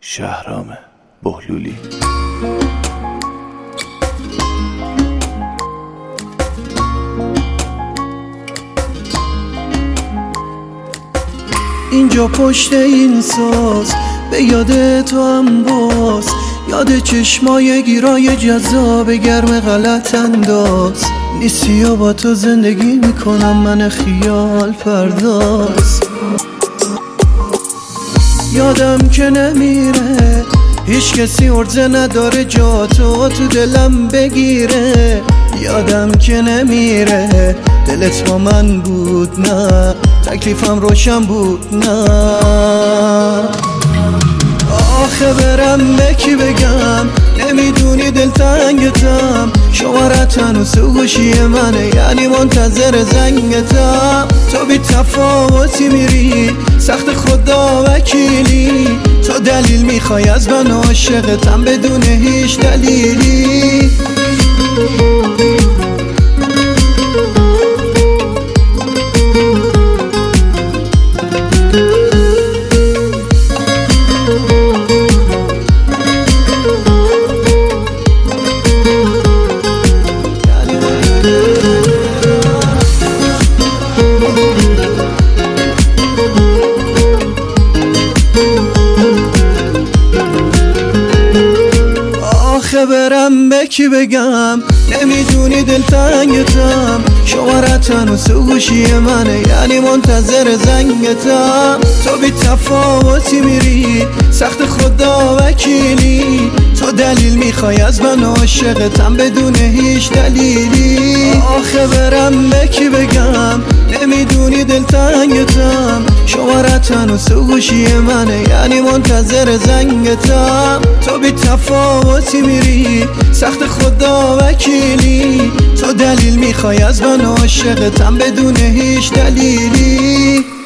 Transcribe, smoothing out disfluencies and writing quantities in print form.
شهرام بهلولی. اینجا پشت این ساز به یاد تو هم باز، یاد چشمای گیرای جذاب گرم غلط انداز. نیستی و با تو زندگی میکنم من خیال پرداز. یادم که نمیره هیچ کسی عرضه نداره جا تو دلم بگیره. یادم که نمیره دلت با من بود، نه تکلیفم روشن بود، نه آخه برم به کی بگم؟ نمیدونی دلتنگتم، شمارت هنوز تو گوشی منه، یعنی منتظر زنگتم. تو بی تفاوتی میری سخت خدا وکیلی، تو دلیل میخوای از من عاشقتم بدون هیچ دلیلی. آخه برم به کی بگم؟ نمیدونی دلتنگتم، شمارت هنوز تو گوشی منه، یعنی منتظر زنگتم. تو بی تفاوتی میری سخت خدا وکیلی، تو دلیل میخوای از من عاشقتم بدون هیچ دلیلی. آخه برم به کی بگم؟ نمیدونی دلتنگتم، شمارت هنوز تو گوشی منه، یعنی منتظر زنگتم. تو بی تفاوتی میری سخت خدا وکیلی، تو دلیل میخوای از من عاشقتم بدون هیچ دلیلی.